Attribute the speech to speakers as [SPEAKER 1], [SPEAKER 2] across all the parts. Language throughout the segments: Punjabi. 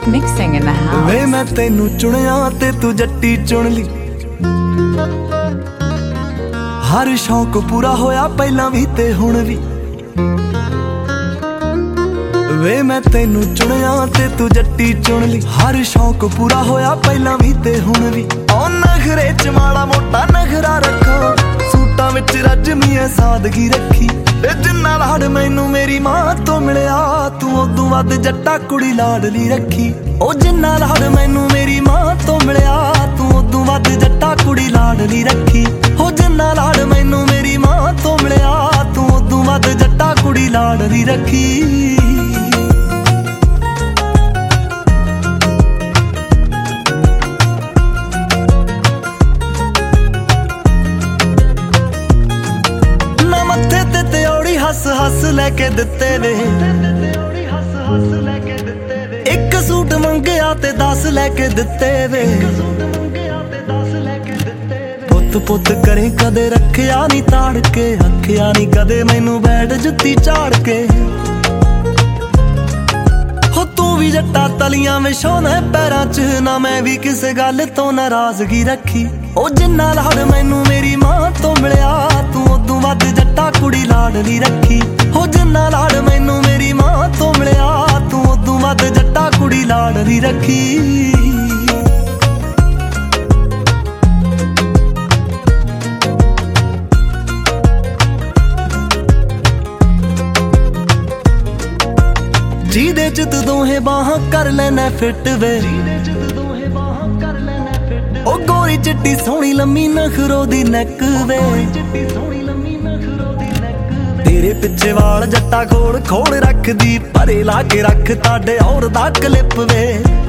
[SPEAKER 1] Perfect mixing in the house.
[SPEAKER 2] ਵੇ ਮੈਂ ਤੈਨੂੰ ਚੁਣਿਆ ਤੇ ਤੂੰ ਜੱਟੀ ਚੁਣ ਲਈ, ਹਰ ਸ਼ੌਕ ਪੂਰਾ ਹੋਇਆ ਪਹਿਲਾਂ ਵੀ ਤੇ ਹੁਣ ਵੀ। ਵੇ ਮੈਂ ਤੈਨੂੰ ਚੁਣਿਆ ਤੇ ਤੂੰ ਜੱਟੀ ਚੁਣ ਲਈ, ਹਰ ਸ਼ੌਕ ਪੂਰਾ ਹੋਇਆ ਪਹਿਲਾਂ ਵੀ ਤੇ ਹੁਣ ਵੀ। ਉਹ ਨਖਰੇ ਚ ਮਾੜਾ ਮੋਟਾ ਨਖਰਾ ਰੱਖੋ, ਸੂਟਾਂ ਵਿੱਚ ਰੱਜਮੀ ਐ ਸਾਦਗੀ ਰੱਖੀ। ਤੇ ਜਿੰਨਾ ਲਾਡ ਮੈਨੂੰ ਮੇਰੀ ਮਾਂ ਤੋਂ ਮਿਲਿਆ, ਤੂੰ ਉਦੋਂ ਵੱਧ ਜੱਟਾ ਕੁੜੀ ਲਾਡਲੀ ਰੱਖੀ। ਉਹ ਜਿੰਨਾ ਲਾਡ ਮੈਨੂੰ ਮੇਰੀ ਮਾਂ ਤੋਂ ਮਿਲਿਆ, ਤੂੰ ਉਦੋਂ ਵੱਧ ਜੱਟਾ ਕੁੜੀ ਲਾਡਲੀ ਰੱਖੀ। ਉਹ ਜਿੰਨਾ ਲਾਡ ਮੈਨੂੰ ਮੇਰੀ ਮਾਂ ਤੋਂ ਮਿਲਿਆ, ਤੂੰ ਉਦੋਂ ਵੱਧ ਜੱਟਾ ਕੁੜੀ ਲਾਡਲੀ ਰੱਖੀ। ਹੱਸ ਹੱਸ ਲੈ ਕੇ ਦਿੱਤੇ ਵੇ, ਇੱਕ ਸੂਟ ਮੰਗਿਆ ਤੇ 10 ਲੈ ਕੇ ਦਿੱਤੇ ਵੇ। ਪੁੱਤ ਪੁੱਤ ਕਰੇ ਕਦੇ ਰੱਖਿਆ ਨੀ ਤਾੜ ਕੇ, ਅੱਖਿਆ ਨੀ ਕਦੇ ਮੈਨੂੰ ਬੈਠ ਜੁੱਤੀ ਝਾੜ ਕੇ। ਹੋ ਤੂੰ ਵੀ ਜੱਟਾ ਤਲੀਆਂ ਵਿਛਾਉਣਾ ਪੈਰਾਂ ਚ, ਨਾ ਮੈਂ ਵੀ ਕਿਸੇ ਗੱਲ ਤੋਂ ਨਾਰਾਜ਼ਗੀ ਰੱਖੀ। ਉਹ ਜਿੰਨਾ ਲਾਡ ਮੈਨੂੰ ਮੇਰੀ ਮਾਂ ਤੋਂ ਮਿਲਿਆ, ਤੂੰ ਉਦੋਂ ਵੱਧ ਜੱਟਾ ਕੁੜੀ ਲਾਡਲੀ ਰੱਖੀ। ਹੋ ਜਿੰਨਾ ਲਾਡ ਮੈਨੂੰ ਮੇਰੀ ਮਾਂ ਤੋਂ ਮਿਲਿਆ, ਤੂੰ ਉਦੋਂ ਵੱਧ ਜੱਟਾ ਕੁੜੀ ਲਾਡਲੀ ਰੱਖੀ। ਜਿਹਦੇ ਚ ਤੂੰ ਦੋਹੇ ਬਾਹਾਂ ਕਰ ਲੈਣਾ ਫਿੱਟ ਵੇ, ਉਹ ਗੋਰੀ ਚਿੱਟੀ ਸੋਹਣੀ ਲੰਮੀ ਨਖਰੋ ਦੀ ਨੈਕ ਵੇ। ਤੇਰੇ ਪਿੱਛੇ ਵਾਲ ਜੱਟਾ ਖੋਲ ਖੋਲ ਰੱਖਦੀ, ਪਰੇ ਲਾ ਕੇ ਰੱਖ ਤਾਡੇ ਔਰ ਦਾ ਕਲਿੱਪ ਵੇ।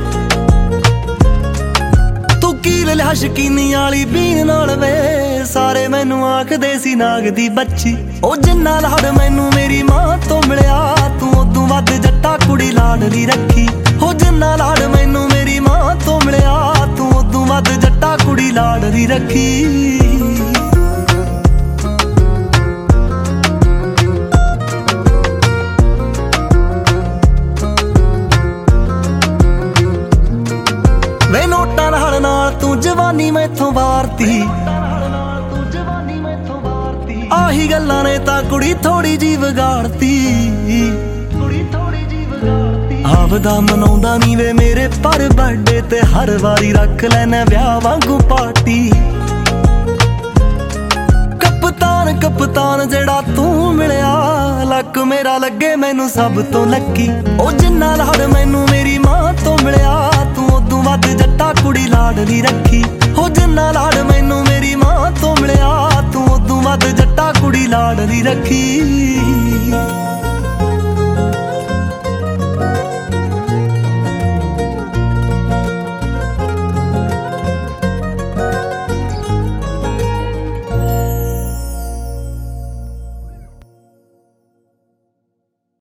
[SPEAKER 2] ਤੂੰ ਕੀ ਲਿਆ ਸ਼ਕੀਨੀ ਵਾਲੀ ਬੀਨ ਨਾਲ ਵੇ, ਸਾਰੇ ਮੈਨੂੰ ਆਖਦੇ ਸੀ ਨਾਗ ਦੀ ਬੱਚੀ। ਉਹ ਜਿੰਨਾ ਲਾਡ ਮੈਨੂੰ ਮੇਰੀ ਮਾਂ ਤੋਂ ਮਿਲਿਆ, ਤੂੰ ਉਦੋਂ ਵੱਧ ਜੱਟਾ ਕੁੜੀ ਲਾਡਲੀ ਰੱਖੀ। ਹੋ ਜਿੰਨਾ ਲਾਡ ਮੈਨੂੰ ਮੇਰੀ ਮਾਂ ਤੋਂ ਮਿਲਿਆ, ਤੂੰ ਉਦੋਂ ਵੱਧ ਜੱਟਾ ਕੁੜੀ ਲਾਡਲੀ ਰੱਖੀ। ਵੇ ਨੋਟਾਂ ਨਾਲ ਤੂੰ ਜਵਾਨੀ ਮੈਥੋਂ ਵਾਰਤੀ, ਆਹੀ ਗੱਲਾਂ ਨੇ ਤਾਂ ਕੁੜੀ ਥੋੜੀ ਜੀ ਵਿਗਾੜਤੀ। ਆਪਦਾ ਮਨਾਉਂਦਾ ਨੀ ਵੇ ਮੇਰੇ ਪਰ ਬਰਥਡੇ ਤੇ, ਹਰ ਵਾਰੀ ਰੱਖ ਲੈਣਾ ਵਿਆਹ ਵਾਂਗੂ ਪਾਰਟੀ। ਕਪਤਾਨ ਕਪਤਾਨ ਜਿਹੜਾ ਤੂੰ ਮਿਲਿਆ, ਲੱਕ ਮੇਰਾ ਲੱਗੇ ਮੈਨੂੰ ਸਭ ਤੋਂ ਲੱਕੀ। ਉਹ ਜਿੰਨਾ ਲਾਡ ਮੈਨੂੰ ਮੇਰੀ ਮਾਂ ਤੋਂ ਮਿਲਿਆ, ਤੂੰ ਉਦੋਂ ਵੱਧ ਜੱਟਾ ਕੁੜੀ ਲਾਡਲੀ ਰੱਖੀ। ਹੋ ਜਿੰਨਾ ਲਾਡ ਮੈਨੂੰ ਮੇਰੀ ਮਾਂ ਤੋਂ ਮਿਲਿਆ, ਤੂੰ ਉਦੋਂ ਵੱਧ ਜੱਟਾ ਕੁੜੀ ਲਾਡਲੀ ਰੱਖੀ।